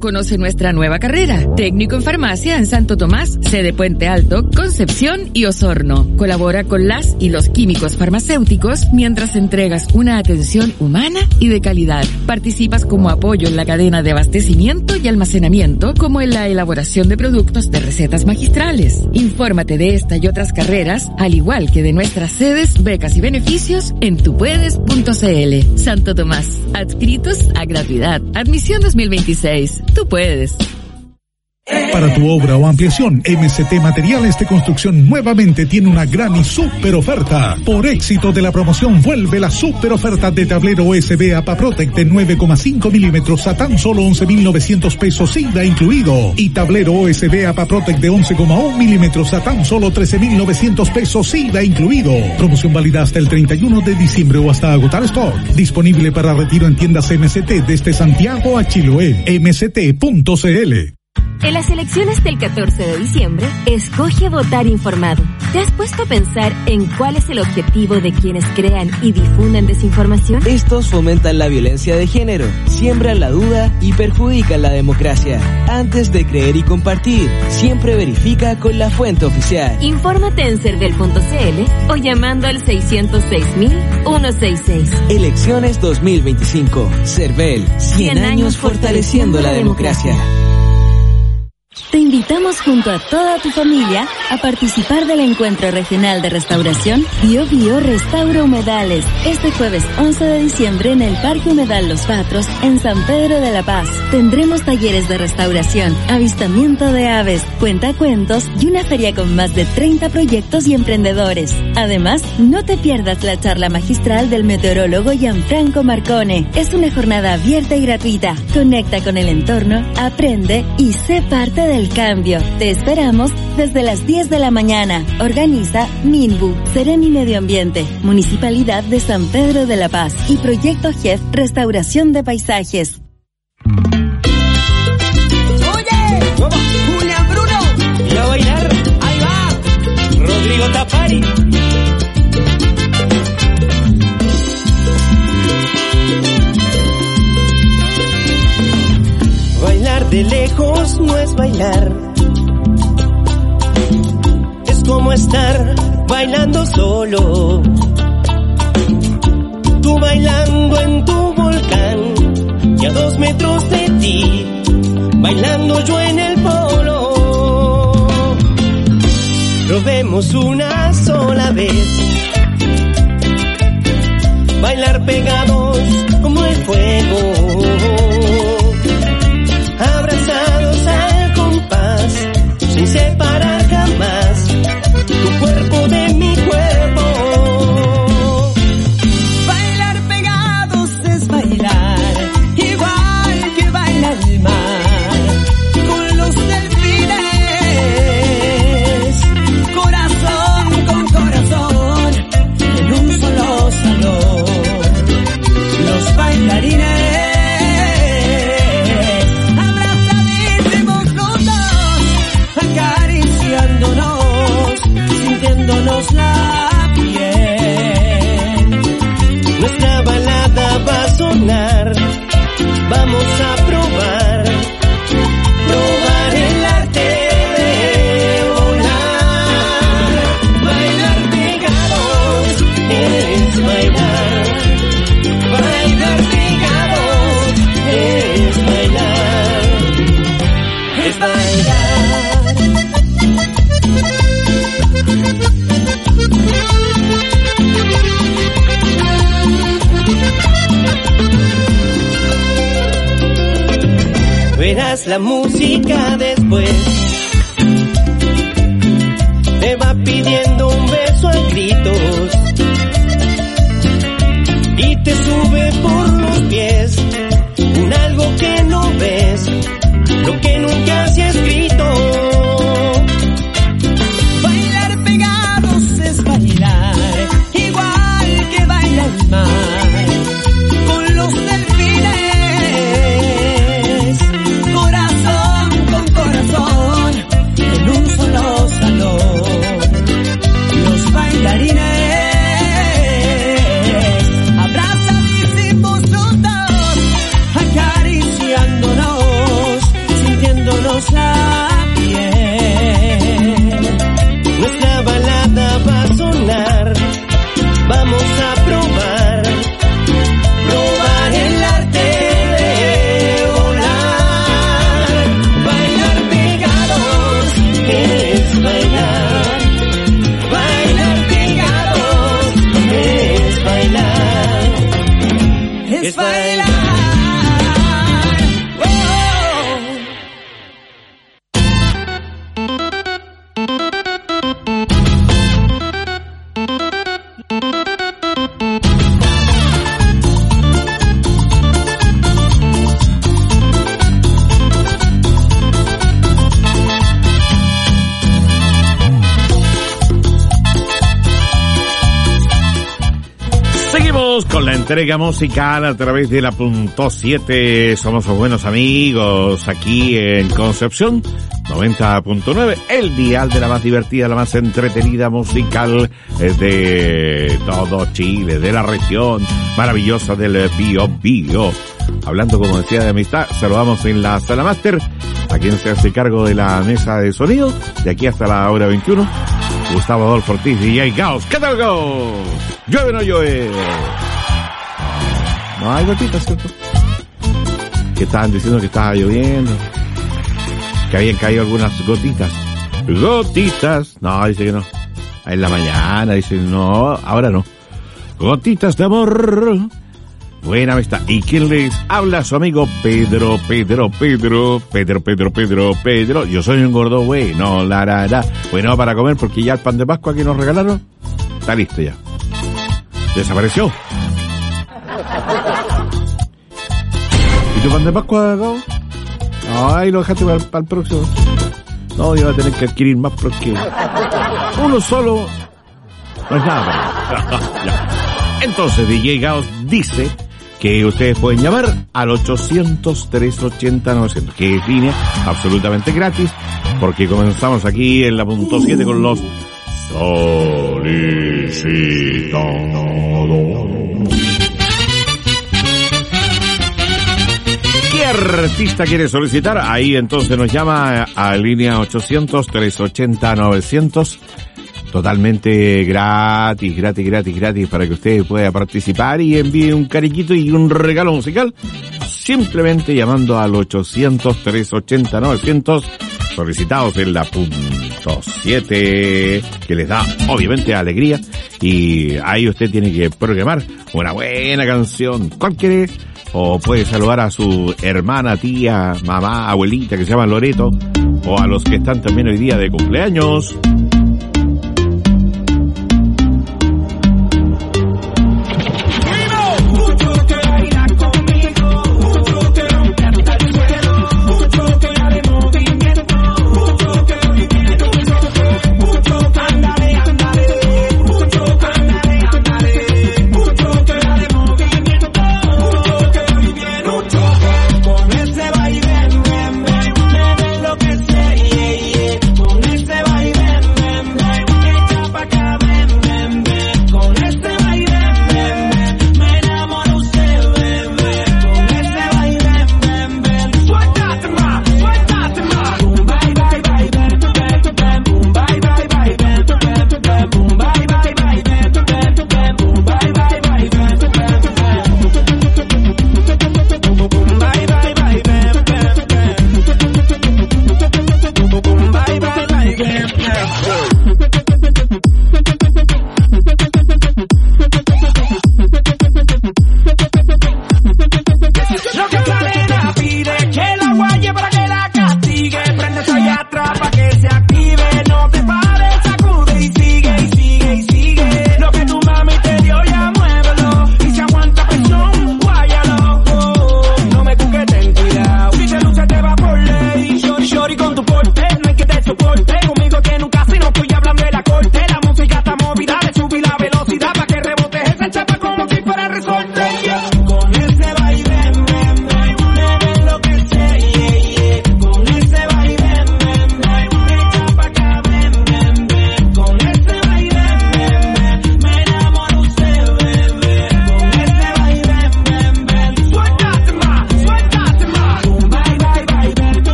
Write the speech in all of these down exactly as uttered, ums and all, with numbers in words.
Conoce nuestra nueva carrera, técnico en farmacia en Santo Tomás, sede Puente Alto, Concepción y Osorno. Colabora con las y los químicos farmacéuticos mientras entregas una atención humana y de calidad. Participas como apoyo en la cadena de abastecimiento y almacenamiento, como en la elaboración de productos de recetas magistrales. Infórmate de esta y otras carreras, al igual que de nuestras sedes, becas y beneficios en tupuedes punto cl. Santo Tomás, adscritos a gratuidad. Admisión dos mil veintiséis. Tú puedes. Para tu obra o ampliación, M C T Materiales de Construcción nuevamente tiene una gran y super oferta. Por éxito de la promoción, vuelve la super oferta de tablero U S B APA Protect de nueve coma cinco milímetros a tan solo once mil novecientos pesos I V A incluido. Y tablero U S B APA Protect de once coma uno milímetros a tan solo trece mil novecientos pesos I V A incluido. Promoción válida hasta el treinta y uno de diciembre o hasta agotar stock. Disponible para retiro en tiendas M C T desde Santiago a Chiloé. M C T punto cl. En las elecciones del catorce de diciembre, escoge votar informado. ¿Te has puesto a pensar en cuál es el objetivo de quienes crean y difunden desinformación? Estos fomentan la violencia de género, siembran la duda y perjudican la democracia. Antes de creer y compartir, siempre verifica con la fuente oficial. Infórmate en cervel punto cl o llamando al seiscientos seis mil ciento sesenta y seis. Elecciones dos mil veinticinco. Cervel, cien años fortaleciendo la democracia. Te invitamos junto a toda tu familia a participar del Encuentro Regional de Restauración Bio Bio Restaura Humedales este jueves once de diciembre en el Parque Humedal Los Patros en San Pedro de la Paz. Tendremos talleres de restauración, avistamiento de aves, cuentacuentos y una feria con más de treinta proyectos y emprendedores. Además, no te pierdas la charla magistral del meteorólogo Gianfranco Marcone. Es una jornada abierta y gratuita. Conecta con el entorno, aprende y sé parte del cambio. Te esperamos desde las diez de la mañana. Organiza Minbu, Seremi Medio Ambiente, Municipalidad de San Pedro de la Paz y Proyecto G E F Restauración de Paisajes. Oye, Julián Bruno, y a bailar, ahí va, Rodrigo Tapari. Bailar de lejos no es bailar, es como estar bailando solo. Tú bailando en tu volcán y a dos metros de ti, bailando yo en el polo. Probemos una sola vez, bailar pegados como el fuego, abrazados al compás, sin separar jamás tu cuerpo de mi cuerpo. Bailar pegados es bailar, igual que baila el mar, con los delfines, corazón con corazón, en un solo salón. Los bailarines la piel. Nuestra balada va a sonar, vamos a probar, probar el arte de volar. Bailar pegados es bailar, bailar pegados es bailar, es bailar. Verás la música después, te va pidiendo un beso a gritos y te sube por los pies un algo que no ves, lo que nunca se ha escrito. Bailar pegados es bailar, igual que baila el mar, con los delfines, en un solo salón. Los bailarines es bailar. Con la entrega musical a través de la punto siete, somos los buenos amigos aquí en Concepción, noventa punto nueve, el dial de la más divertida, la más entretenida musical de todo Chile, de la región maravillosa del Bío Bío. Hablando, como decía, de amistad, saludamos en la sala máster a quien se hace cargo de la mesa de sonido, de aquí hasta la hora veintiuno, Gustavo Adolfo Ortiz, D J Gauss. ¿Qué tal, Gauss? ¿Llueve o no llueve? No hay gotitas, ¿cierto? Que estaban diciendo que estaba lloviendo, que habían caído algunas gotitas. Gotitas. No, dice que no. En la mañana, dice no, ahora no. Gotitas de amor. Buena amistad. ¿Y quién les habla? Su amigo Pedro, Pedro, Pedro, Pedro, Pedro, Pedro, Pedro. Yo soy un gordo güey. No, la, la, la. Bueno, para comer, porque ya el pan de Pascua que nos regalaron está listo ya. Desapareció. ¿Y tu pan de Pascua, Gabo? Ay, lo dejaste para, para el próximo. No, yo voy a tener que adquirir más porque uno solo no es nada. Entonces, D J Gauss dice que ustedes pueden llamar al ochocientos, trescientos ochenta, novecientos, que es línea absolutamente gratis, porque comenzamos aquí en la punto siete con los solicitados. ¿Qué artista quiere solicitar? Ahí entonces nos llama a línea ochocientos, trescientos ochenta, novecientos. Totalmente gratis, gratis, gratis, gratis, para que usted pueda participar y envíe un cariñito y un regalo musical. Simplemente llamando al ochocientos, trescientos ochenta, novecientos, solicitados en la punto siete, que les da obviamente alegría. Y ahí usted tiene que programar una buena canción. ¿Cuál quiere? O puede saludar a su hermana, tía, mamá, abuelita, que se llama Loreto, o a los que están también hoy día de cumpleaños. Con ese vaivén,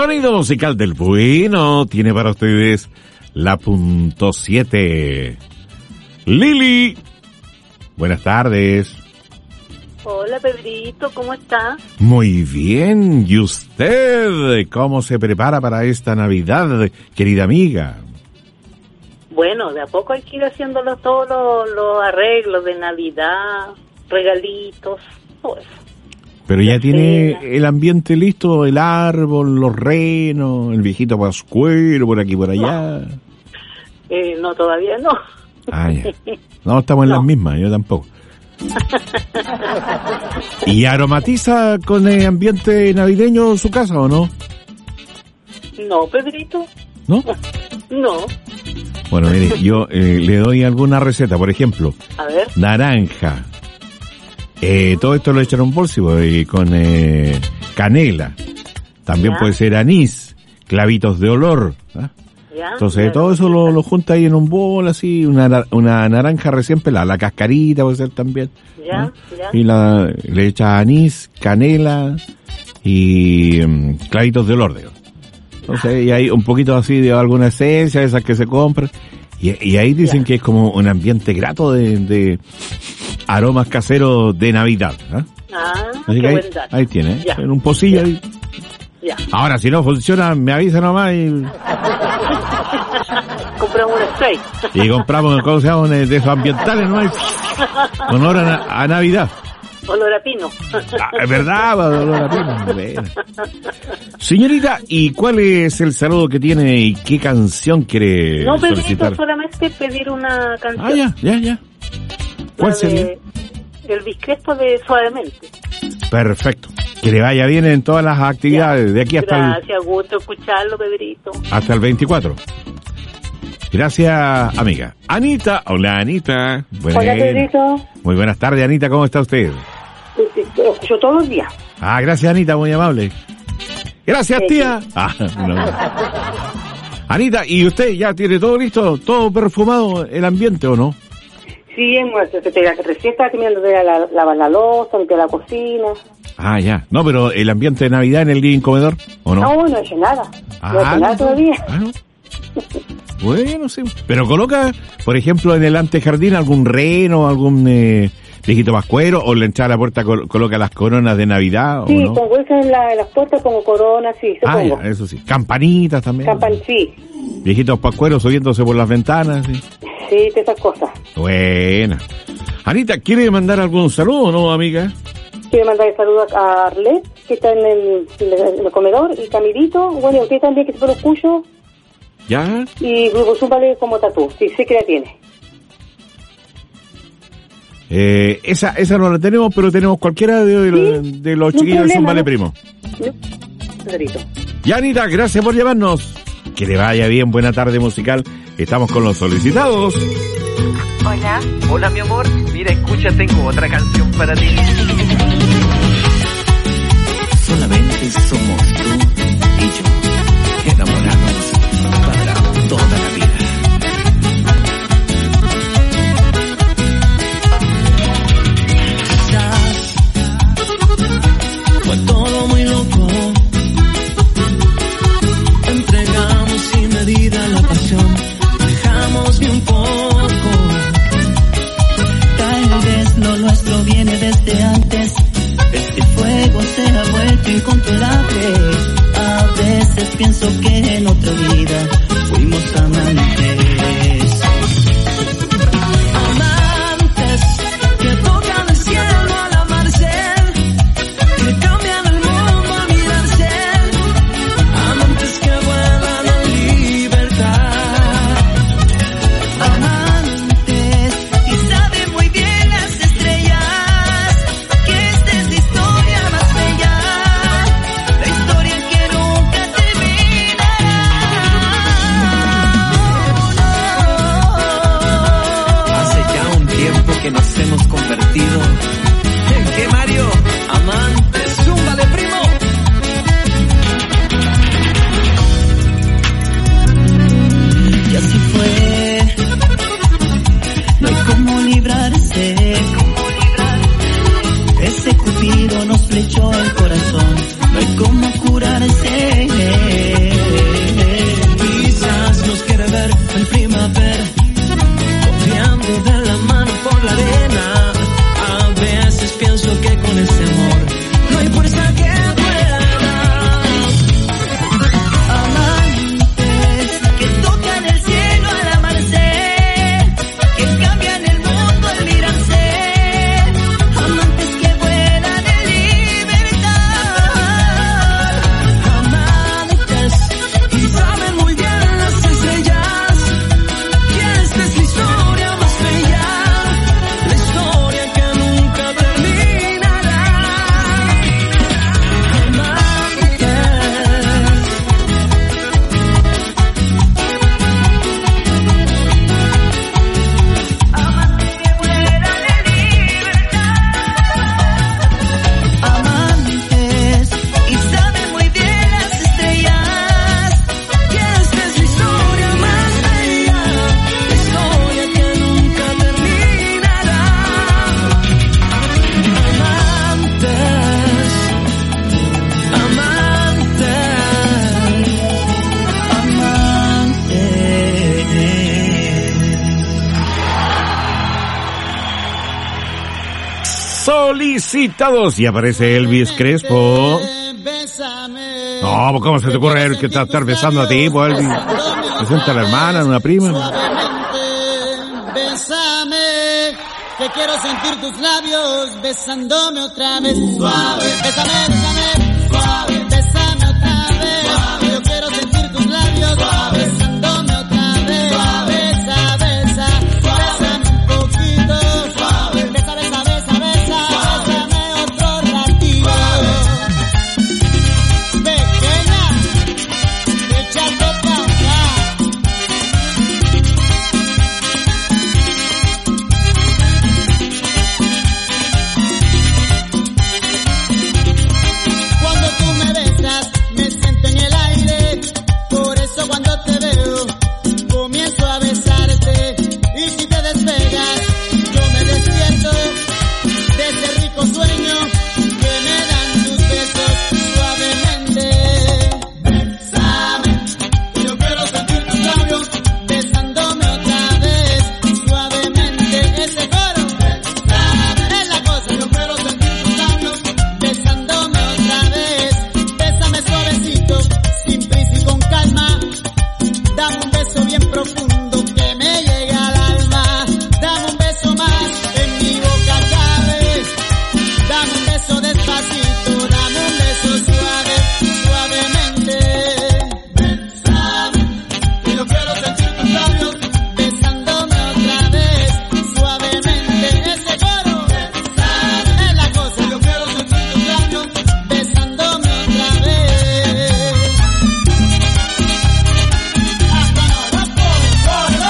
Sonido musical del bueno tiene para ustedes la punto siete. Lili, buenas tardes. Hola, Pedrito, ¿cómo está? Muy bien. ¿Y usted cómo se prepara para esta Navidad, querida amiga? Bueno, de a poco hay que ir haciéndolo todos los, los arreglos de Navidad, regalitos, todo eso. Pero ya tiene el ambiente listo, el árbol, los renos, el viejito pascuero por aquí por allá. No, eh, no todavía no. Ah, ya. No, estamos en no. las mismas, yo tampoco. ¿Y aromatiza con el ambiente navideño su casa o no? No, Pedrito. ¿No? No. Bueno, mire, yo eh, le doy alguna receta, por ejemplo. A ver. Naranja. Eh, todo esto lo echan en un bolso y con eh, canela. También ¿ya? Puede ser anís, clavitos de olor. ¿Ah? ¿Ya? Entonces, todo eso lo, lo junta ahí en un bol, así, una, una naranja recién pelada, la cascarita puede ser también. ¿Ya? ¿no? ¿Ya? Y la, le echa anís, canela y um, clavitos de olor, digo. Entonces, y hay un poquito así de alguna esencia, esas que se compran. Y, y ahí dicen ¿ya? Que es como un ambiente grato de, de aromas caseros de Navidad. ¿eh? Ah, así qué que ahí, buen dato. ahí tiene, ¿eh? Ya. En un pocillo ya. ahí. Ya. Ahora, si no funciona, me avisa nomás y... compramos un spray. Y compramos, ¿cómo se llama? De esos ambientales, ¿no? Con olor a, a Navidad. Olor a pino. Ah, es verdad, olor a pino. Bueno. Señorita, ¿y cuál es el saludo que tiene y qué canción quiere no, Pedrito, solicitar? solamente pedir una canción. Ah, ya, ya, ya. ¿Cuál la sería? De, el Biscrespo de Suavemente. Perfecto. Que le vaya bien en todas las actividades, ya. De aquí hasta Gracias, el... Gracias, gusto escucharlo, Pedrito. Hasta el veinticuatro. Gracias, amiga. Anita, hola Anita. Buena... Hola, Pedrito. Muy buenas tardes, Anita, ¿cómo está usted? Lo escucho todos los días. Ah, gracias, Anita, muy amable. Gracias, sí, tía. Sí. Ah, no. Anita, ¿y usted ya tiene todo listo, todo perfumado el ambiente o no? Sí, recién estaba terminando de lavar la, la loza, limpiar la cocina. Ah, ya. No, pero el ambiente de Navidad en el living comedor, ¿o no? No, no he hecho nada. Ah, no he hecho nada no. todavía. Ah, no. Bueno, sí. Pero coloca, por ejemplo, en el antejardín algún reno, algún eh, viejito pascuero, o le entra a la puerta col- coloca las coronas de Navidad, sí, ¿o no? pongo eso en, la, en las puertas, pongo coronas, sí, se ah, pongo. Ya, eso sí. Campanitas también. Campan, sí. Viejitos pascueros subiéndose por las ventanas, sí. Sí, de esas cosas. Buena. Anita, ¿quiere mandar algún saludo o no, amiga? Quiero mandar el saludo a Arlet, que está en el, en el comedor, y Camilito, bueno, y usted también, que se fue los cuyos. ¿Ya? Y Grupo Zúmbale como tatú, sí, sé que la tiene. Eh, esa esa no la tenemos, pero tenemos cualquiera de, de, ¿Sí? de los no chiquillos problema, de Zúmbale no. Primo. Pedrito. Ya, Anita, gracias por llamarnos. Que le vaya bien, buena tarde musical. Estamos con los solicitados. Hola. Hola, mi amor. Mira, escucha, tengo otra canción para ti. Solamente somos tú y yo, enamorados para toda la vida. Quizás fue todo muy loco. Entregamos sin medida la pasión. Dejamos bien poco. Tal vez lo nuestro viene desde antes. Este fuego se ha vuelto incontrolable. A veces pienso que en otra vida fuimos amantes. Amantes que tocan el cielo al amarse, que cambian el mundo al mirarse. Amantes que vuelan en libertad. Amantes y saben muy bien las estrellas que esta es la historia más bella, la historia que nunca terminará. Solicitados. Y aparece Elvis Crespo. No, pues ¿cómo se te ocurre que te estar besando a ti, pues Elvis? Presenta a la hermana, a una prima. Bésame, que quiero sentir tus labios besándome otra vez. Suave, bésame, bésame, suave, bésame otra vez. Suave, yo quiero sentir tus labios suave, besándome otra vez. Suave, besa, besa, bésame un poquito. Suave, besa, besa, besa, besa, bésame otro ratito. Pequeña, échate pa' acá. Cuando tú me besas, me siento en el aire. Por eso cuando te veo, comienzo a besarte. Y si te despegas, yo me despierto de ese rico sueño que me dan tus besos suavemente. Bésame, yo quiero sentir tus labios besándome otra vez suavemente. Ese coro, bésame, es la cosa. Yo quiero sentir tus labios besándome otra vez. Bésame suavecito, sin prisa y con calma. Dame un beso bien profundo que me llega al alma. Dame un beso más, en mi boca cabe. Dame un beso despacito, dame un beso suave, suavemente. Bésame, que yo quiero sentir tus labios besándome otra vez suavemente. Ese coro, bésame, es la cosa. Yo quiero sentir tus labios besándome otra vez. Hasta no, loco, coro,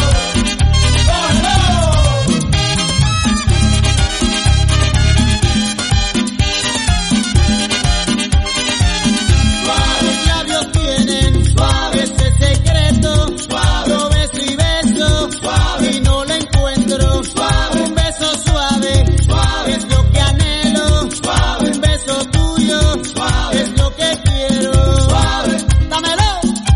Suaves labios tienen, suave ese secreto, suave lo beso y beso, suave y no lo encuentro, suave un beso suave, suave es lo que anhelo, suave un beso tuyo, suave es lo que quiero, suave, dámelo.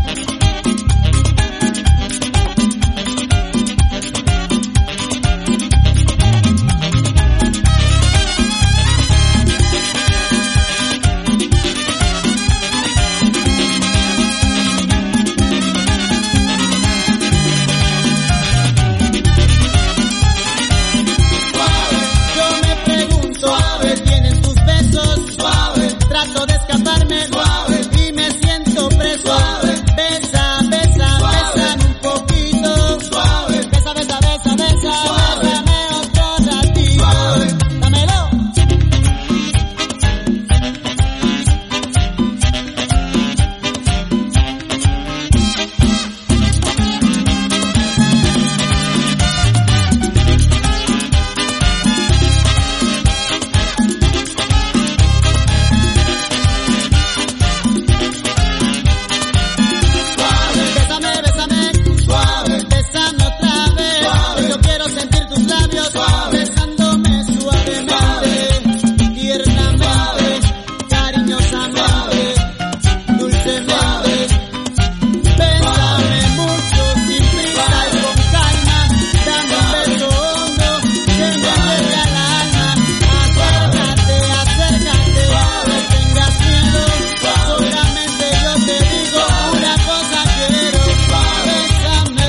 Suave, yo me pregunto, suave, tienen tus besos, suave, trato de escaparme, suave, y me siento preso, suave, besa, besa, bésame un poquito, suave, besa, besa, besa, besa, bésame otro ratito, suave, dámelo. Suave, bésame, bésame, suave, bésame otra vez, suave, yo quiero sentir tus labios, suave, besándome suavemente, tiernamente, cariñosamente, dulcemente, bésame mucho, sin prisa y con calma, dame un beso hondo, que me llegue al alma, acércate, acércate, no tengas miedo, solamente yo te digo una cosa quiero, bésame.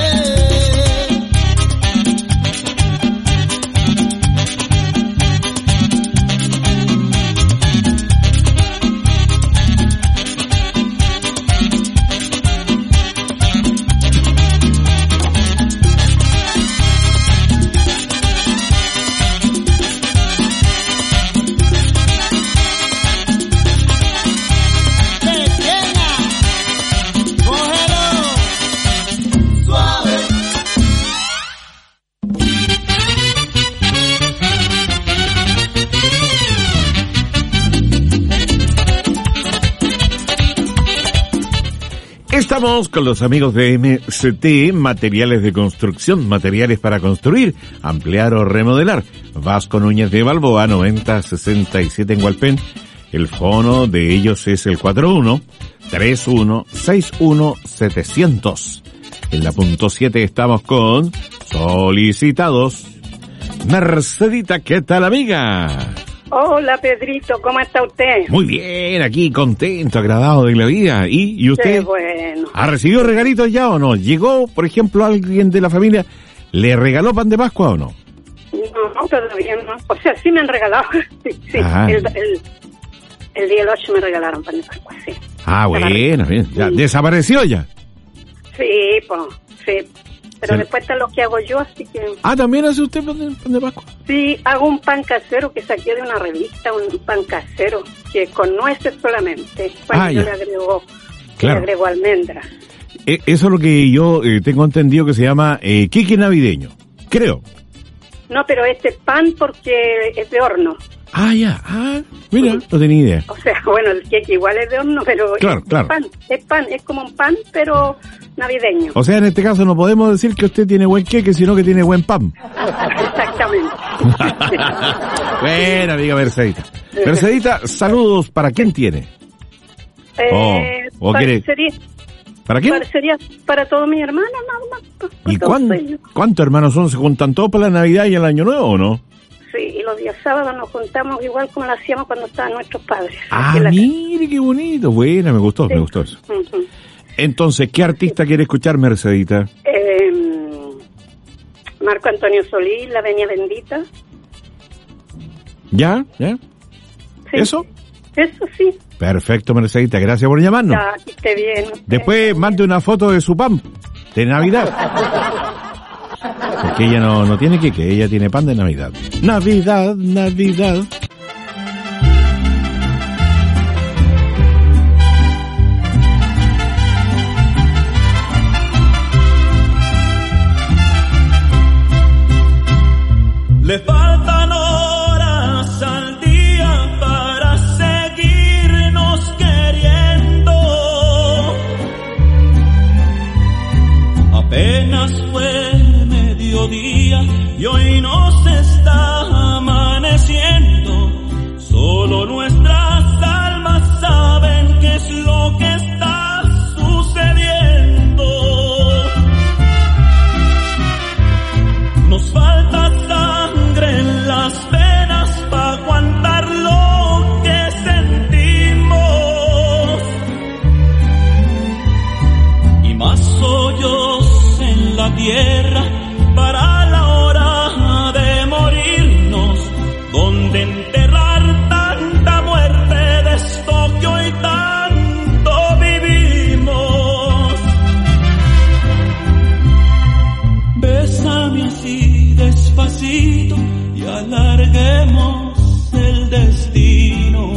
Pequeña, cógelo, suave. Estamos con los amigos de M C T, materiales de construcción, materiales para construir, ampliar o remodelar. Vasco Núñez de Balboa, noventa sesenta y siete en Hualpén. El fono de ellos es el cuatro uno tres uno seis uno setecientos. En la punto siete estamos con Solicitados. Mercedita, ¿qué tal, amiga? Hola, Pedrito, ¿cómo está usted? Muy bien, aquí contento, agradado de la vida. ¿Y, y usted? Qué bueno. ¿Ha recibido regalitos ya o no? ¿Llegó, por ejemplo, alguien de la familia, le regaló pan de Pascua o no? No, todavía no. O sea, sí me han regalado. Sí, sí. Ah. El, el, el día del ocho me regalaron pan de Pascua, sí. Ah, bueno, bien. Ya, Sí. ¿desapareció ya? Sí, pues, sí. Pero Sí. después está lo que hago yo, así que... Ah, ¿también hace usted pan de, pan de Pascua? Sí, hago un pan casero que saqué de una revista, un pan casero, que con nueces solamente. Bueno, Ah, yo ya. le agrego, Claro. le agrego almendras. Eh, eso es lo que yo eh, tengo entendido que se llama eh, quique navideño, creo. No, pero este pan porque es de horno. Ah, ya. Ah, mira, no tenía idea. O sea, bueno, el queque igual es de horno, pero Claro, es claro. pan, es pan, es como un pan, pero navideño. O sea, en este caso no podemos decir que usted tiene buen queque, sino que tiene buen pan. Exactamente. Buena, amiga Mercedita. Mercedita, saludos, ¿para quién tiene? Eh, ¿O para- quiere- sería, ¿Para quién? para- sería para todos mis hermanos, nada más. pues, ¿Y todos cuán- ellos. cuántos hermanos son? ¿Se juntan todos para la Navidad y el Año Nuevo o no? Sí, y los días sábados nos juntamos igual como lo hacíamos cuando estaban nuestros padres. Ah, Aquí en la- mire qué bonito. Buena, me gustó, Sí. me gustó eso. Ujú. Entonces, ¿qué artista quiere escuchar, Mercedita? Eh, Marco Antonio Solís, La Venia Bendita. ¿Ya? ¿Ya? Sí. ¿Eso? Eso sí. Perfecto, Mercedita, gracias por llamarnos. Ya, que esté bien. Después mande una foto de su pan de Navidad. Porque ella no, no tiene queque, ella tiene pan de Navidad. Navidad, Navidad. Le faltan horas al día para seguirnos queriendo. Apenas fue mediodía y hoy nos está amaneciendo. Solo nuestras almas saben qué es lo que está sucediendo. Nos falta sangre en las venas para aguantar lo que sentimos. Y más hoyos en la tierra para la hora de morirnos. Donde enterrar tanta muerte de esto que hoy tanto vivimos. Bésame así despacito y alarguemos el destino.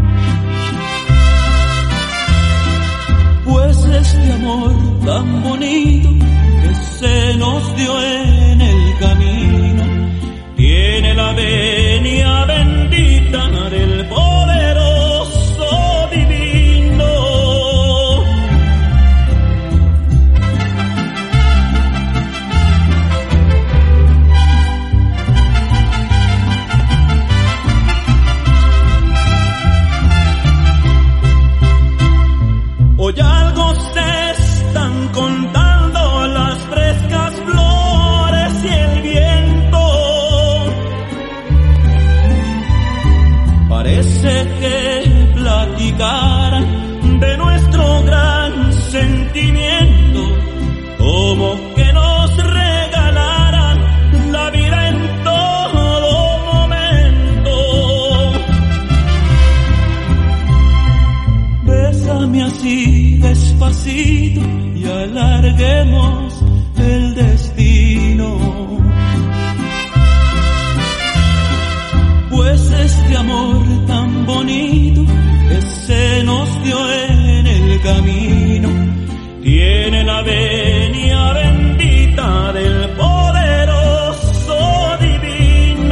Pues este amor tan bonito que se nos dio en el camino tiene la venia bendita del poderoso divino. Hoy algo se están contando las frescas flores y el viento. Parece que platicaran de nuestro gran sentimiento, como que nos regalaran la vida en todo momento. Bésame así despacito y alarguemos el destino. Pues este amor tan bonito que se nos dio en el camino tiene la venia bendita del poderoso divino.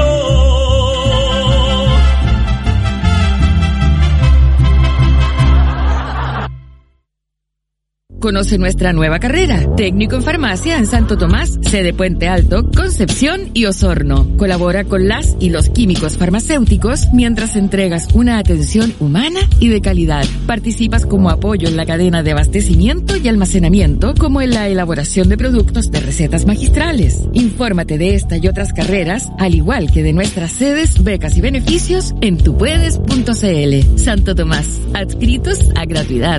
Conoce nuestra nueva carrera, técnico en farmacia en Santo Tomás, sede Puente Alto, Concepción y Osorno. Colabora con las y los químicos farmacéuticos mientras entregas una atención humana y de calidad. Participas como apoyo en la cadena de abastecimiento y almacenamiento, como en la elaboración de productos de recetas magistrales. Infórmate de esta y otras carreras, al igual que de nuestras sedes, becas y beneficios en tupuedes punto c l. Santo Tomás, adscritos a gratuidad.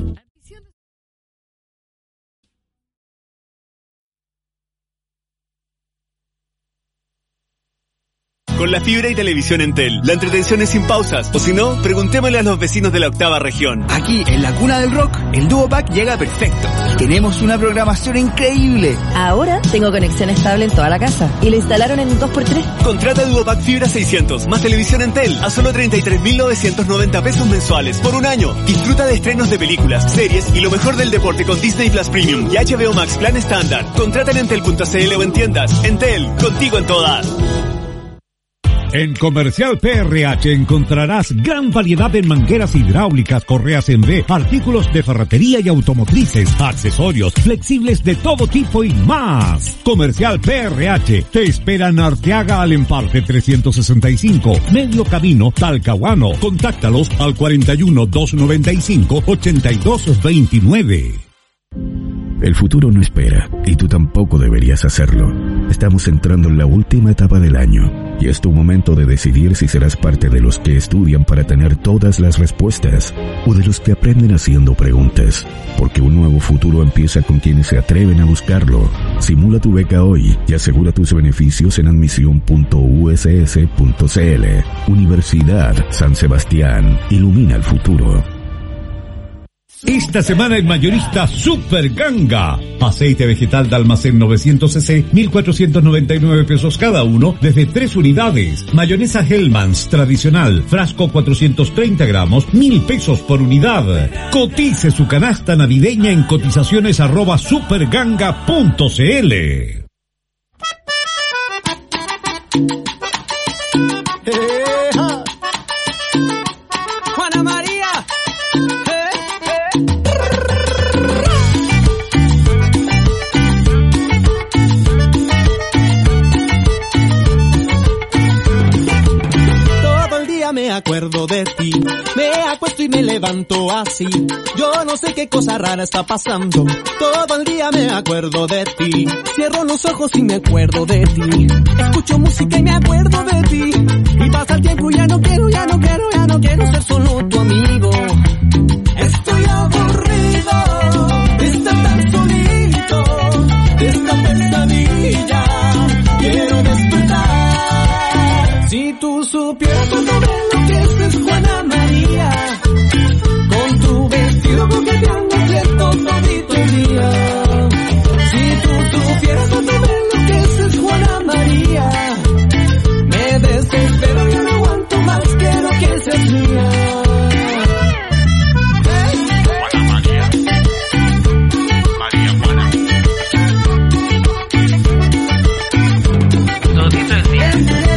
Con la fibra y televisión Entel, la entretención es sin pausas. O si no, preguntémosle a los vecinos de la octava región. Aquí, en la cuna del rock, el Duo Pack llega perfecto. Y tenemos una programación increíble. Ahora tengo conexión estable en toda la casa. Y la instalaron en dos por tres. Contrata Duo Pack Fibra seiscientos más televisión Entel a solo treinta y tres mil novecientos noventa pesos mensuales por un año. Disfruta de estrenos de películas, series y lo mejor del deporte con Disney Plus Premium y H B O Max Plan estándar. Contrata en entel punto c l o en tiendas. Entel, contigo en todas. En Comercial P R H encontrarás gran variedad en mangueras hidráulicas, correas en V, artículos de ferretería y automotrices, accesorios, flexibles de todo tipo y más. Comercial P R H te espera en Arteaga al Emparte trescientos sesenta y cinco, Medio Camino, Talcahuano. Contáctalos al cuarenta y uno, doscientos noventa y cinco, ochenta y dos veintinueve. El futuro no espera, y tú tampoco deberías hacerlo. Estamos entrando en la última etapa del año, y es tu momento de decidir si serás parte de los que estudian para tener todas las respuestas, o de los que aprenden haciendo preguntas, porque un nuevo futuro empieza con quienes se atreven a buscarlo. Simula tu beca hoy y asegura tus beneficios en admisión punto u s s punto c l. Universidad San Sebastián, ilumina el futuro. Esta semana en Mayorista Super Ganga. Aceite vegetal de almacén novecientos centilitros, mil cuatrocientos noventa y nueve pesos cada uno, desde tres unidades. Mayonesa Hellmann's tradicional, frasco cuatrocientos treinta gramos, mil pesos por unidad. Cotice su canasta navideña en cotizaciones arroba superganga punto c l. Juana María. Me acuerdo de ti, me acuesto y me levanto así. Yo no sé qué cosa rara está pasando. Todo el día me acuerdo de ti. Cierro los ojos y me acuerdo de ti. Escucho música y me acuerdo de ti. Y pasa el tiempo y ya no quiero, ya no quiero, ya no quiero ser solo tu amigo. Estoy aburrido de estar tan solito, de esta pesadilla. Quiero despertar. Si tú supieras cuando ves es Juana María, con tu vestido coqueteando cierto todito el día. Si tú supieras cuando ves lo que es, es Juana María, me desespero, yo no aguanto más, quiero que seas mía. Juana María, María Juana, todito el día.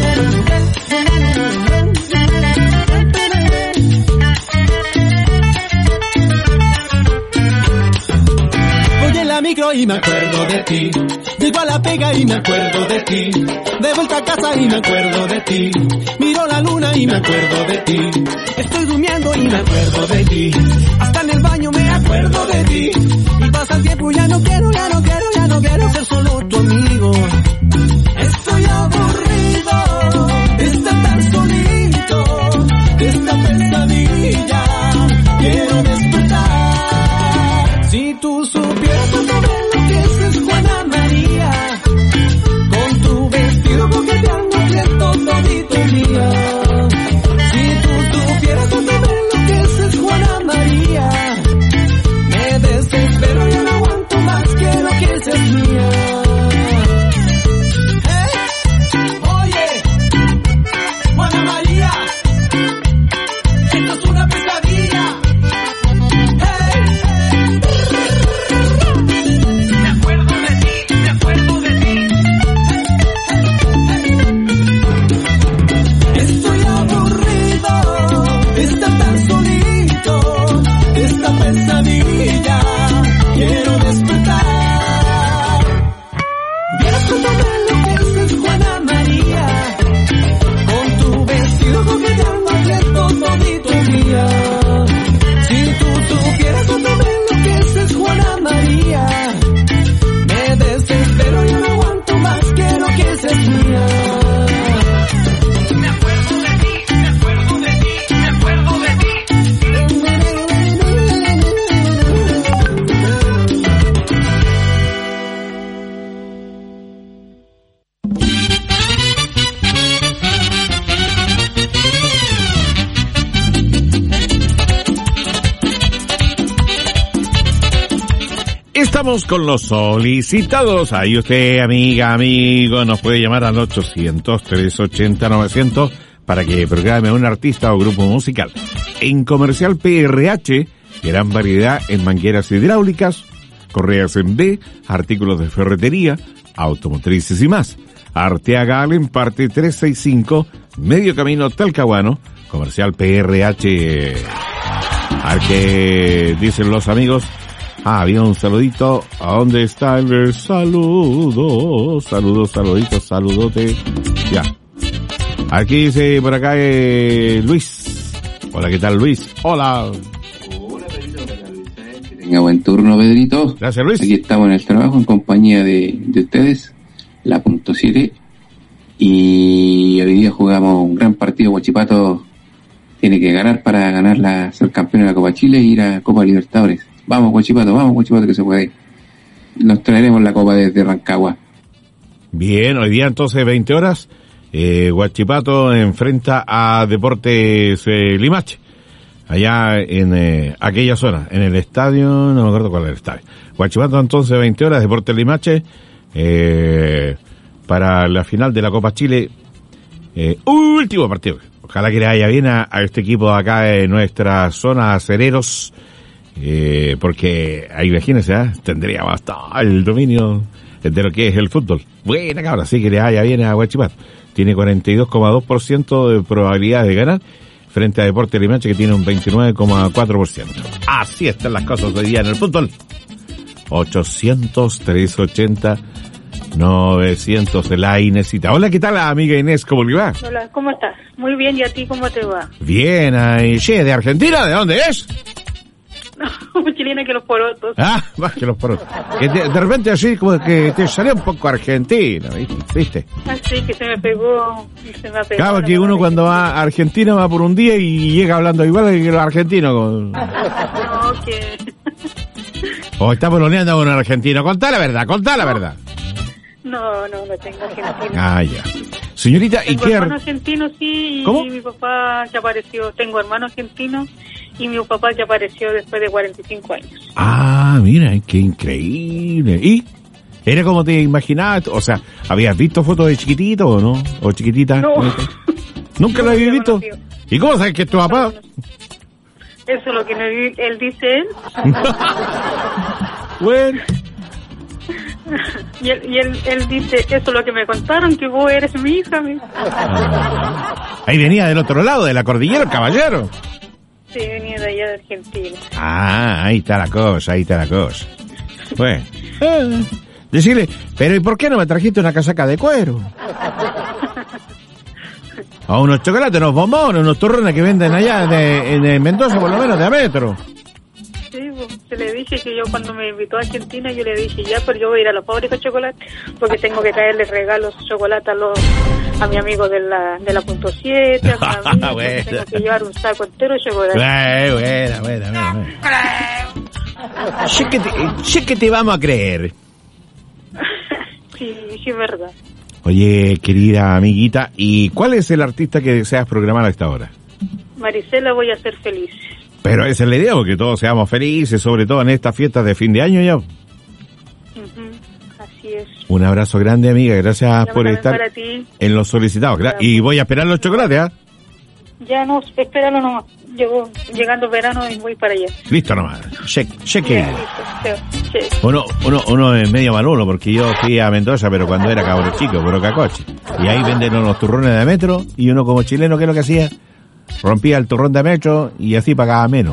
Micro y me acuerdo de ti, llego a la pega y me acuerdo de ti, de vuelta a casa y me acuerdo de ti, miro la luna y me acuerdo de ti, estoy durmiendo y me acuerdo de ti, hasta en el baño me acuerdo de ti, y pasa el tiempo y ya no quiero, ya no quiero, ya no quiero ser solo tu amigo. Estoy aburrido de estar tan solito, de esta pesadilla, quiero despertar. Si tú supieras cuando ves lo que es, es Juana María, con tu vestido coqueteando cierto todito el día. Si tú supieras cuando ves lo que es, es Juana María, me desespero, yo no aguanto más, quiero que seas mía. Hey, oye, Juana María, esto es una pesadilla. Quiero vamos con los solicitados. Ahí usted, amiga, amigo, nos puede llamar al ochocientos, trescientos ochenta, novecientos para que programe un artista o grupo musical. En Comercial P R H, gran variedad en mangueras hidráulicas, correas en B, artículos de ferretería, automotrices y más. Arteaga Allen, parte trescientos sesenta y cinco, Medio Camino Talcahuano. Comercial P R H. A ver qué dicen los amigos. Ah, había un saludito. ¿A dónde está el saludo? Saludos, saluditos, saludote. Ya. Aquí dice por acá eh, Luis. Hola, ¿qué tal, Luis? Hola. Hola, Pedrito. Que tenga buen turno, Pedrito. Gracias, Luis. Aquí estamos en el trabajo en compañía de, de ustedes, la punto siete. Y hoy día jugamos un gran partido. Huachipato tiene que ganar para ganar la, ser campeón de la Copa Chile e ir a Copa Libertadores. Vamos, Huachipato, vamos, Huachipato, que se puede. Nos traeremos la Copa desde Rancagua. Bien, hoy día entonces veinte horas, eh, Huachipato enfrenta a Deportes eh, Limache, allá en eh, aquella zona, en el estadio, no me acuerdo cuál es el estadio. Huachipato entonces veinte horas, Deportes Limache, eh, para la final de la Copa Chile, eh, último partido. Ojalá que le vaya bien a, a este equipo de acá de nuestra zona, Acereros, eh, porque ahí, imagínense, ¿eh? tendría bastante el dominio de lo que es el fútbol. Buena cabra, sí que le vaya bien a Huachipato. Tiene cuarenta y dos coma dos por ciento de probabilidad de ganar frente a Deportes Limache, que tiene un veintinueve coma cuatro por ciento. Así están las cosas hoy día en el fútbol. ochocientos, trescientos ochenta, novecientos de la Inesita. Hola, ¿qué tal, amiga Inés? ¿Cómo le va? Hola, ¿cómo estás? Muy bien, ¿y a ti cómo te va? Bien, ahí, che, ¿de Argentina? ¿De dónde es? No, chilena que los porotos. Ah, más que los porotos. Que de, de repente así como que te salió un poco argentino, ¿viste? Así que se me pegó, se me ha pegado. Claro que uno cuando va a Argentina va por un día y llega hablando igual que los argentinos. Con... No, que... O está poloneando con un argentino. Contá la verdad, contá la verdad. No, no, no tengo argentino. Ah, ya. Señorita, tengo ¿y qué? hermano argentino, sí, y ¿Cómo? mi papá que apareció. Tengo hermano argentino y mi papá que apareció después de cuarenta y cinco años. Ah, mira, qué increíble. ¿Y? ¿Era como te imaginabas? O sea, ¿habías visto fotos de chiquitito o no? ¿O chiquitita? No. ¿Nunca lo habías visto? Conocido. ¿Y cómo sabes que es tu papá? Eso es lo que me- él dice él. Bueno. Y, él, y él, él dice, eso es lo que me contaron, que vos eres mi hija. Mi... Ahí venía del otro lado, de la cordillera, el caballero. Sí, venía de allá de Argentina. Ah, ahí está la cosa, ahí está la cosa. Bueno. Eh, decirle, pero ¿y por qué no me trajiste una casaca de cuero? O unos chocolates, unos bombones, unos turrones que venden allá de, en, en Mendoza, por lo menos de a metro. Sí, pues, se le dije que yo cuando me invitó a Argentina, yo le dije, ya, pero yo voy a ir a la fábrica de chocolate, porque tengo que traerle regalos chocolate a los a mi amigo de la de la punto siete, a mi amigo, Bueno. tengo que llevar un saco entero de chocolate. Bueno, bueno, bueno, bueno, bueno. Sí que te, sí que te vamos a creer. Sí, sí, es verdad. Oye, querida amiguita, ¿y cuál es el artista que deseas programar a esta hora? Maricela, voy a ser feliz. Pero esa es la idea, porque todos seamos felices, sobre todo en estas fiestas de fin de año ya. Ujú, así es. Un abrazo grande, amiga, gracias Ya, por también estar para ti. en los solicitados. Gra- Y voy a esperar los chocolates, ¿ah? Ya no, espéralo nomás. Llego, llegando verano y voy para allá. Listo nomás. Cheque. cheque. Ya, listo, sí, sí. Uno, uno, uno es medio malulo, porque yo fui a Mendoza, pero cuando era cabro chico, por Ocacoche. Y ahí venden unos turrones de metro, y uno como chileno, ¿qué es lo que hacía? Rompía el turrón de metro y así pagaba menos.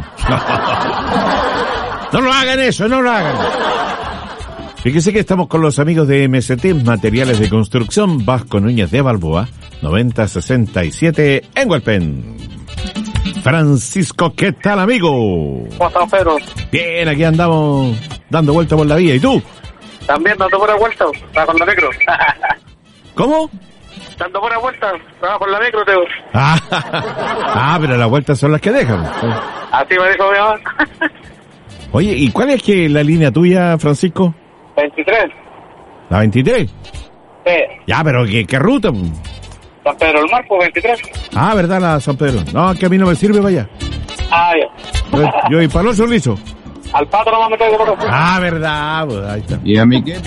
No lo hagan eso, no lo hagan. Fíjese que estamos con los amigos de M C T, Materiales de Construcción, Vasco Núñez de Balboa, noventa sesenta y siete en Hualpén. Francisco, ¿qué tal, amigo? ¿Cómo estás, Pedro? Bien, aquí andamos dando vuelta por la vía. ¿Y tú? También dando buena vuelta, estaba con la micro. ¿Cómo? Dando buena vuelta, estaba con la micro, Teo. Ah, ah, pero las vueltas son las que dejan. Así me dijo mi mamá. Oye, ¿y cuál es que la línea tuya, Francisco? veintitrés. ¿La veintitrés? Sí. Ya, pero ¿qué, qué ruta? San Pedro del Marco, veintitrés. Ah, ¿verdad, la San Pedro? No, que a mí no me sirve para allá. Ah, ya. Yo, yo y para el otro liso. Al Pato nomás me traigo por otro. Ah, verdad, pues ahí está. ¿Y a mí qué?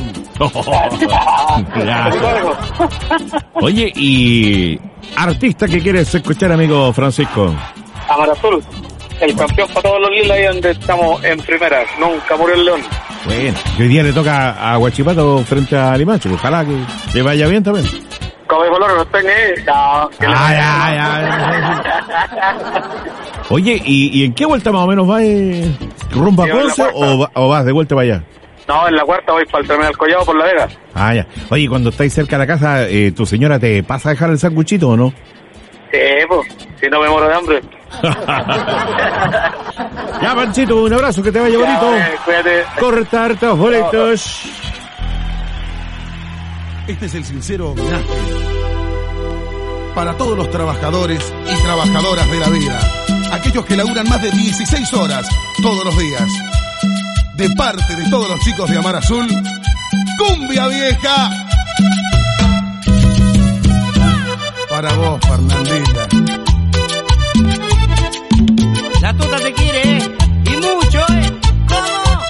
Ya. Oye, y artista que quieres escuchar, amigo Francisco. Amar Azul, el campeón para todos los lilas ahí donde estamos en primera. Nunca murió el León. Bueno, que hoy día le toca a Huachipato frente a Limache. Ojalá que le vaya bien también. Como dijo Loro, no estén ahí. No, que le Ah, ya, Oye, ¿y, ¿y en qué vuelta más o menos vas? Eh? ¿Rumbo a Yo en la Conce cuarta. o, va- o vas de vuelta para allá? No, en la cuarta voy para el terminal Collado por La Vega. Ah, ya. Oye, cuando estáis cerca de la casa, eh, ¿tu señora te pasa a dejar el sanguchito o no? Sí, pues, si no me muero de hambre. Ya, Panchito, un abrazo, que te vaya Ya, bonito. eh, cuídate. Corta hartos boletos. Este es el sincero homenaje para todos los trabajadores y trabajadoras de la vida, aquellos que laburan más de dieciséis horas todos los días. De parte de todos los chicos de Amar Azul, ¡cumbia vieja! Para vos, Fernandita. La tota te quiere, ¿eh? Y mucho, ¿eh? ¿Cómo?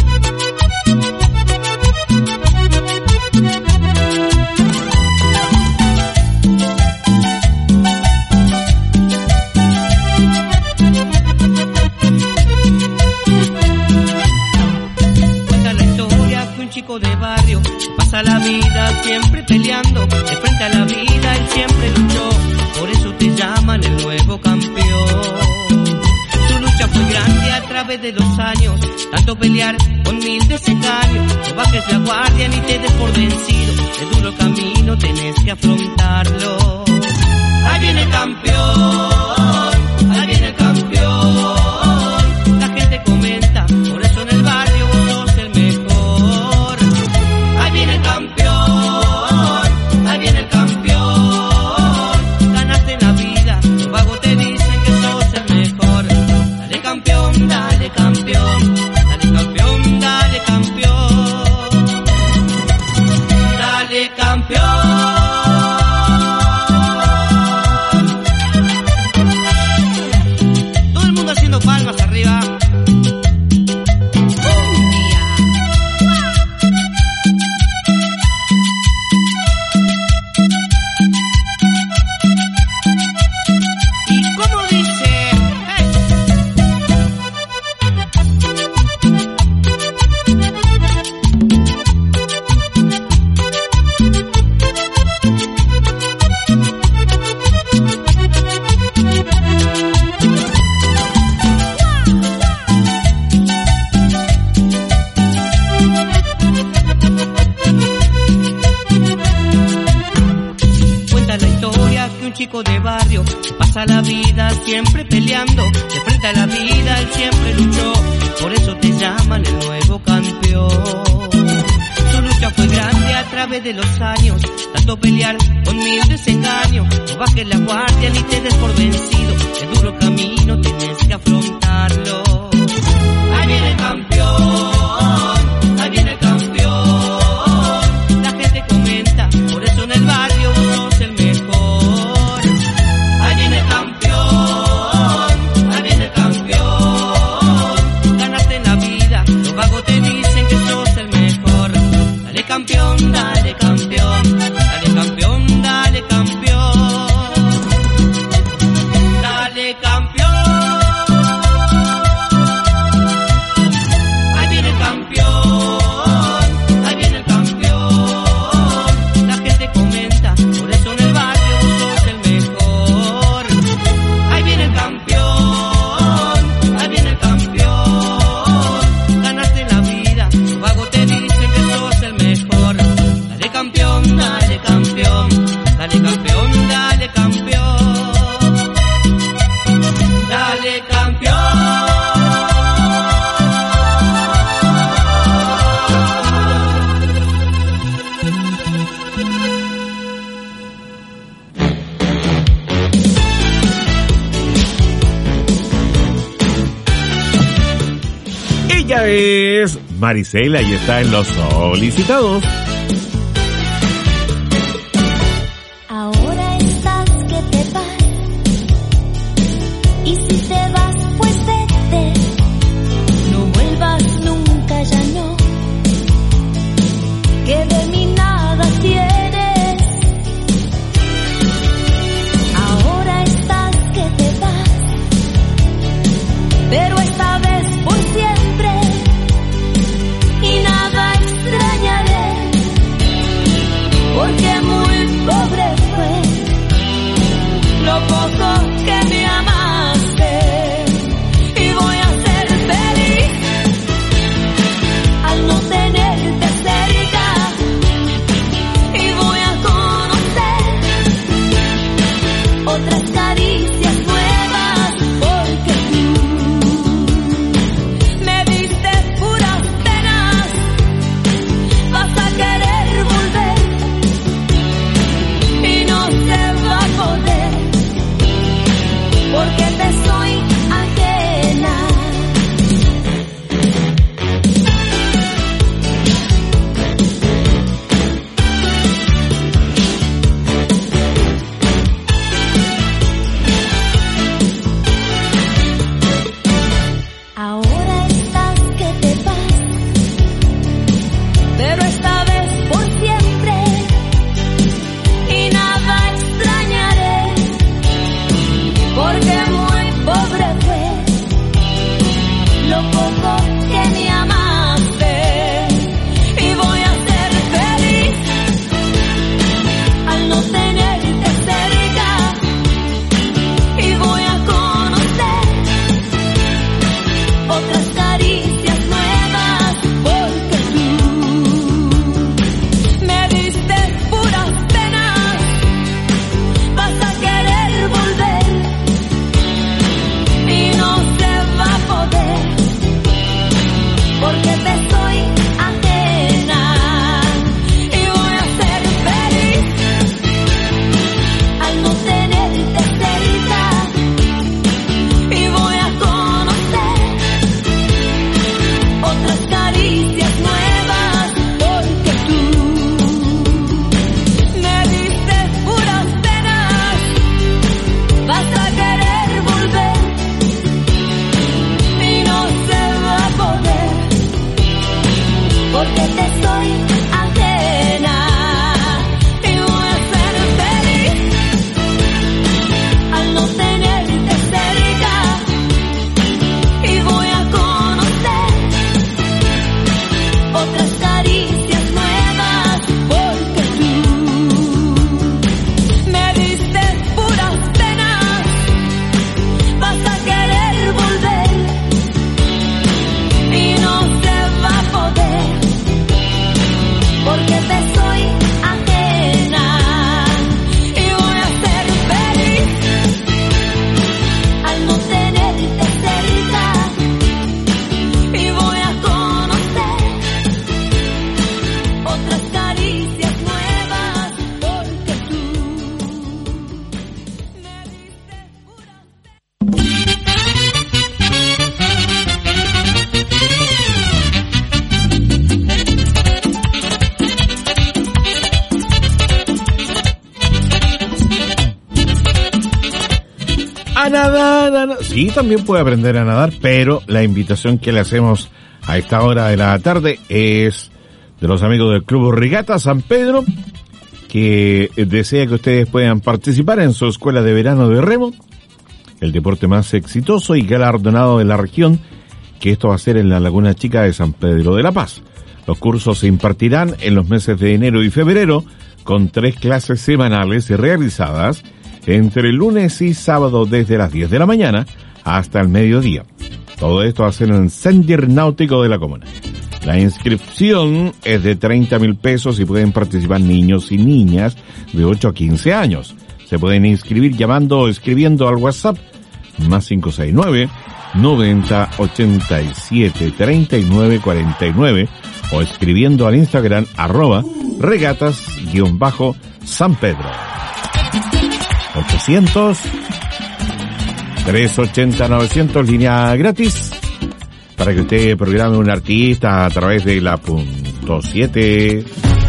Cuenta la historia que un chico de barrio pasa la vida siempre peleando. De frente a la vida él siempre luchó, por eso te llaman el nuevo campeón. Tu lucha fue grande a través de los años, tanto pelear con mil desengaños. No bajes la guardia ni te des por vencido, es duro camino, tenés que afrontarlo. Ahí viene el campeón, ahí viene el campeón. La gente comenta, por eso en el barrio vos sos el mejor. Ahí viene el campeón, ahí viene el campeón. Ganaste en la vida, los vagos te dicen que sos el mejor. Dale campeón, dale campeón, dale campeón, dale campeón. Dale campeón. Todo el mundo haciendo palmas arriba. ¿Y cómo dice? Cuenta la historia que un chico de barrio pasa la vida siempre peleando. De frente a la vida él siempre luchó, por eso te llaman el nuevo campeón. Su lucha fue grande a través de los años, tanto pelear con mil desengaños. No bajes la guardia ni te des por vencido, es duro camino, tenés que afrontarlo. Ahí viene el campeón, ahí viene el campeón. La gente comenta, por eso en el barrio vos sos el mejor. Ahí viene el campeón, ahí viene el campeón. Ganaste en la vida, los vagos te dicen que sos el mejor. Dale campeón, dale campeón, dale campeón, dale campeón. Dale campeón. Ahí viene el campeón, ahí viene el campeón. La gente comenta, por eso en el barrio vos sos el mejor. Ahí viene el campeón, ahí viene el campeón. Ganaste en la vida, los vagos te dicen que sos el mejor. Dale campeón, dale campeón, dale campeón, dale campeón. Dale campeón. Ella es Marisela y está en Los Solicitados. Ahora estás que te vas, y si te vas pues vete, no vuelvas a nadar, a nadar. Sí, también puede aprender a nadar, pero la invitación que le hacemos a esta hora de la tarde es de los amigos del Club Regata San Pedro, que desea que ustedes puedan participar en su escuela de verano de remo, el deporte más exitoso y galardonado de la región, que esto va a ser en la Laguna Chica de San Pedro de la Paz. Los cursos se impartirán en los meses de enero y febrero, con tres clases semanales realizadas entre el lunes y sábado desde las diez de la mañana hasta el mediodía. Todo esto va a ser en el Sender Náutico de la comuna. La inscripción es de treinta mil pesos y pueden participar niños y niñas de ocho a quince años. Se pueden inscribir llamando o escribiendo al WhatsApp más cinco seis nueve, noventa, ochenta y siete, treinta y nueve, cuarenta y nueve o escribiendo al Instagram arroba regatas-san Pedro. ochocientos, trescientos ochenta, novecientos, línea gratis, para que usted programe un artista a través de la punto siete.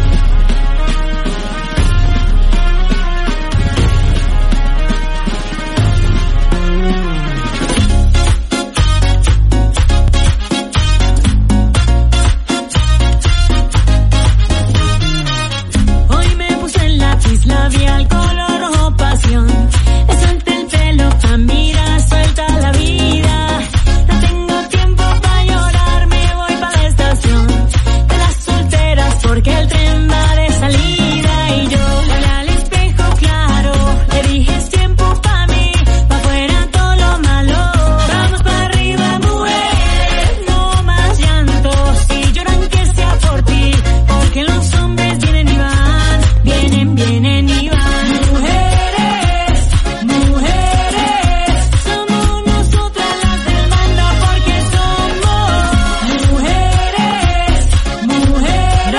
Porque el tren va de salida y yo al espejo claro le dije es tiempo pa' mí, pa' fuera todo lo malo, vamos pa' arriba mujer, no más llanto, si lloran que sea por ti, porque los hombres vienen y van, vienen, vienen y van, mujeres, mujeres, somos nosotras las del mando porque somos mujeres, mujeres.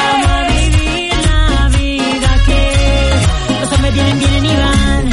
Vienen, vienen y van.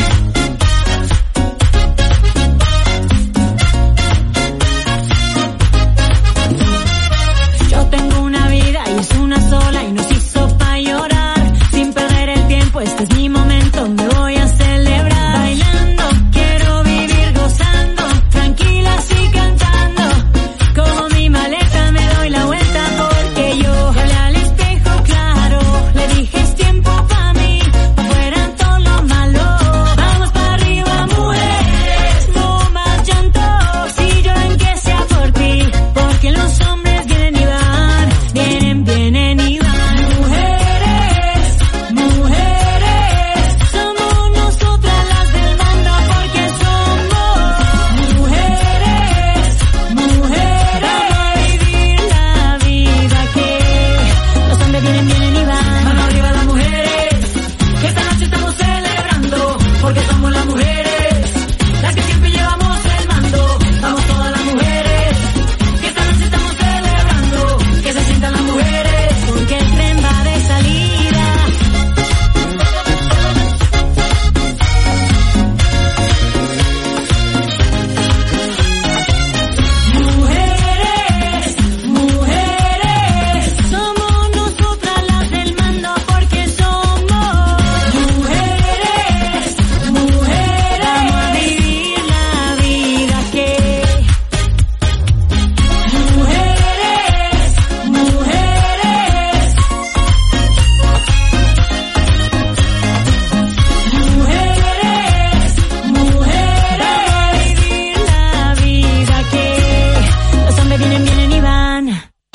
Yo tengo una vida y es una sola y nos hizo pa' llorar. Sin perder el tiempo, este es mi momento, me voy a celebrar. Bailando, quiero vivir gozando, tranquila y cantando. Como mi maleta me doy la vuelta porque yo hablé al espejo claro, le dije es tiempo pa' mí, pa' fuera. Vamos para arriba mujeres, no más llanto, si lloran que sea por ti, porque los hombres vienen y van, vienen, vienen y van. Mujeres, mujeres, somos nosotras las del mando porque somos mujeres, mujeres. Vamos a vivir la vida que los hombres vienen, vienen y van. Vamos arriba las mujeres, que esta noche estamos celebrando. Porque somos las mujeres, las que siempre llevamos el mando. Vamos todas las mujeres, que esta noche estamos celebrando. Que se sientan las mujeres, porque el tren va de salida. Mujeres, mujeres, somos nosotras las del mando porque somos mujeres. Mujeres, vamos a vivir la vida que mujeres, mujeres, mujeres, mujeres, vamos a vivir la vida que los hombres vienen, vienen y van.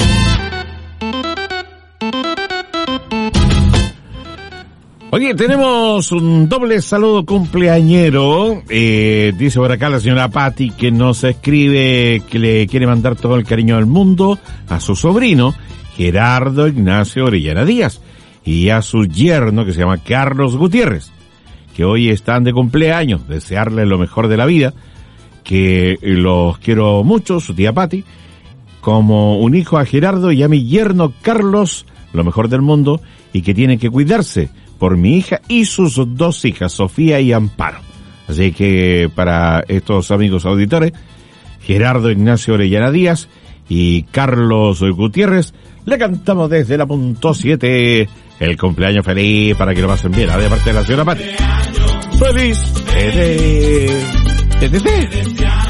Oye, tenemos un doble saludo cumpleañero. Eh, dice por acá la señora Patti que nos escribe que le quiere mandar todo el cariño del mundo a su sobrino, Gerardo Ignacio Orellana Díaz, y a su yerno que se llama Carlos Gutiérrez, que hoy están de cumpleaños. Desearles lo mejor de la vida, que los quiero mucho, su tía Patti, como un hijo a Gerardo y a mi yerno Carlos, lo mejor del mundo, y que tienen que cuidarse por mi hija y sus dos hijas, Sofía y Amparo. Así que para estos amigos auditores, Gerardo Ignacio Orellana Díaz y Carlos Gutiérrez, le cantamos desde la punto siete el cumpleaños feliz para que lo pasen bien. De parte de la señora Pati. ¡Feliz! ¡Feliz! Te, te, te.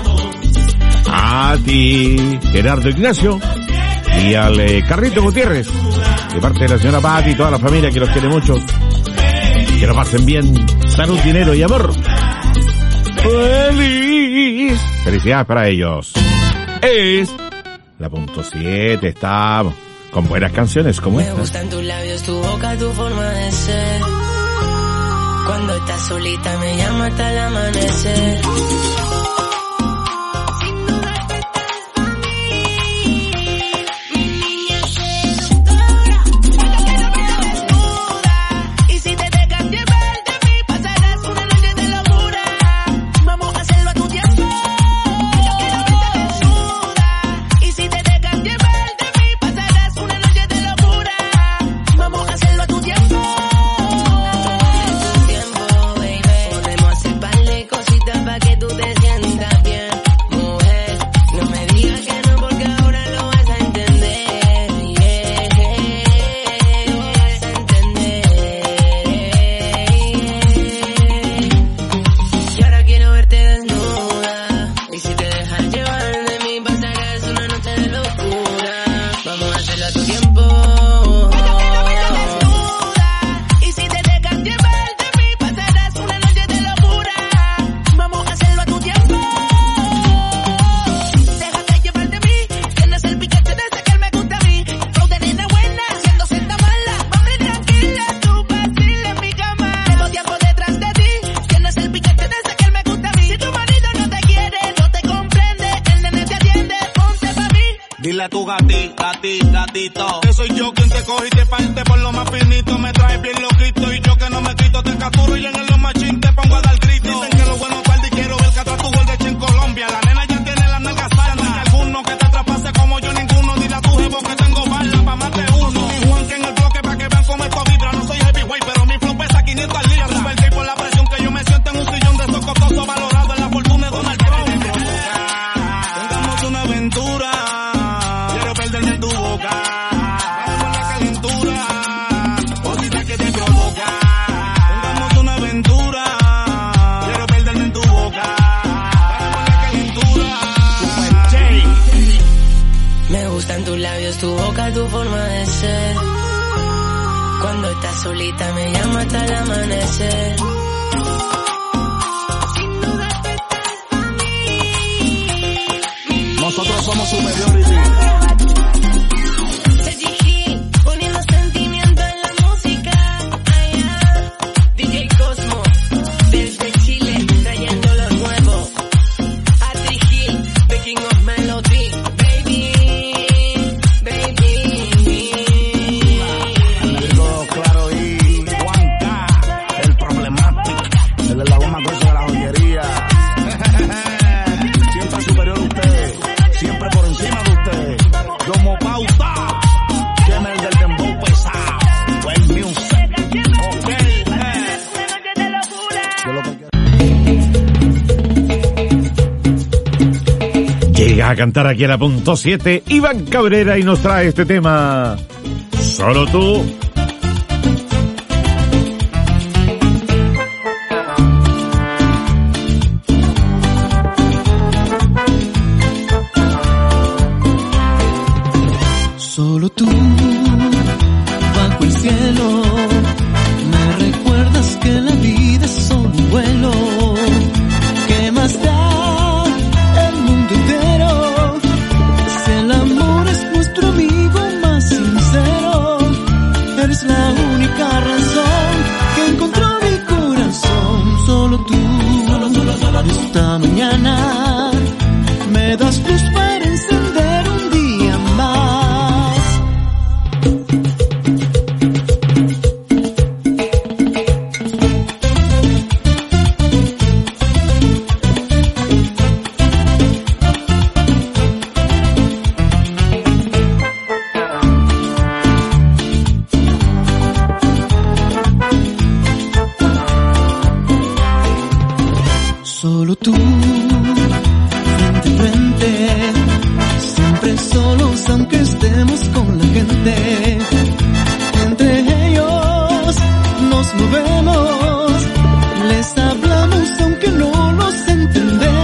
A ti, Gerardo Ignacio, y al eh, Carrito Gutiérrez, de parte de la señora Pati y toda la familia que los quiere mucho. Que lo pasen bien, salud, dinero y amor. ¡Feliz! Felicidades para ellos. Es la punto siete, estamos con buenas canciones como esta. Me gustan tus labios, tu boca, tu forma de ser. Cuando estás solita me llama hasta el amanecer. Dile a tu gati, gati, gatito, que soy yo quien te coge y te parte por lo más finito. Me traes bien loquito y yo que no me quito, te capturo y en el machín te pongo a dar grito. Dicen que lo bueno es y quiero ver que atrás tu gol de hecho en Colombia. La nena ya tiene las nalgas saldas. Hay alguno que te atrapase como yo ninguno. Dile a tu jevo que tengo bala pa' más de uno. Y Juan que en el bloque pa' que vean cómo esto vibra. No soy heavyweight pero mi flow pesa quinientas libras. Super gay por la presión que yo me siento en un sillón de esos costosos valorados en la fortuna de Donald Trump. Tengamos una aventura. En tu boca, vamos la calentura, cosita que te provoca. Tengamos una aventura, quiero perderme en tu boca, vamos la calentura. Me gustan tus labios, tu boca, tu forma de ser. Cuando estás solita me llama hasta el amanecer. Nosotros somos superiores. A cantar aquí a la punto siete, Iván Cabrera, y nos trae este tema, Solo tú. Solo tú, bajo el cielo, me recuerdas que la vida es solo un vuelo. ¿Qué más da? Eres la única razón que encontró mi corazón. Solo tú, solo, solo, solo tú. Esta mañana me das luz para encender un día más. Solo tú, frente a frente, siempre solos aunque estemos con la gente. Entre ellos nos movemos, les hablamos aunque no los entendemos.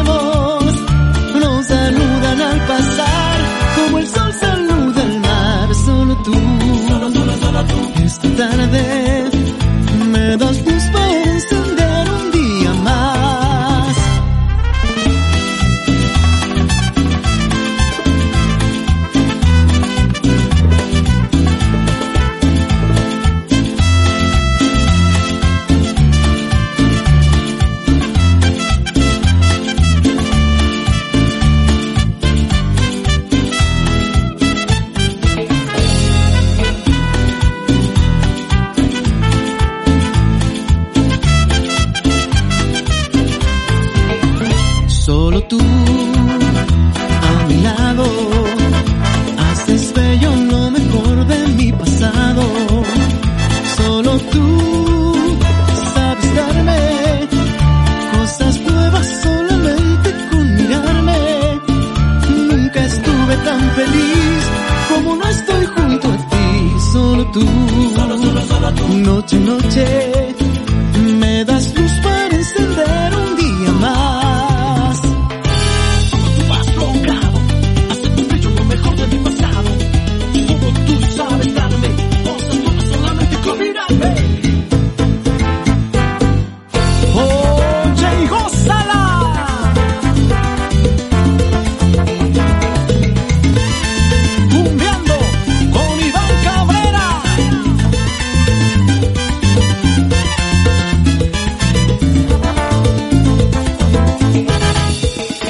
noche, noche.